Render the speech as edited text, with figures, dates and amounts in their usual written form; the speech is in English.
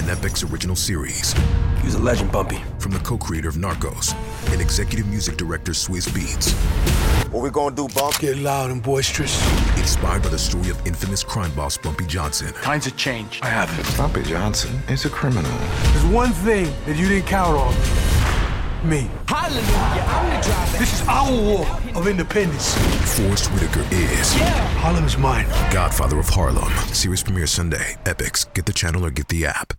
an Epix original series. He was a legend, Bumpy. From the co-creator of Narcos and executive music director Swizz Beatz. What we gonna do, Bump? Get loud and boisterous. Inspired by the story of infamous crime boss Bumpy Johnson. Times have changed. I haven't. Bumpy Johnson is a criminal. There's one thing that you didn't count on. Me. Hallelujah, I'm the driver. This is our war of independence. Forrest Whitaker is Harlem is mine. Godfather of Harlem. Series premiere Sunday. Epix. Get the channel or get the app.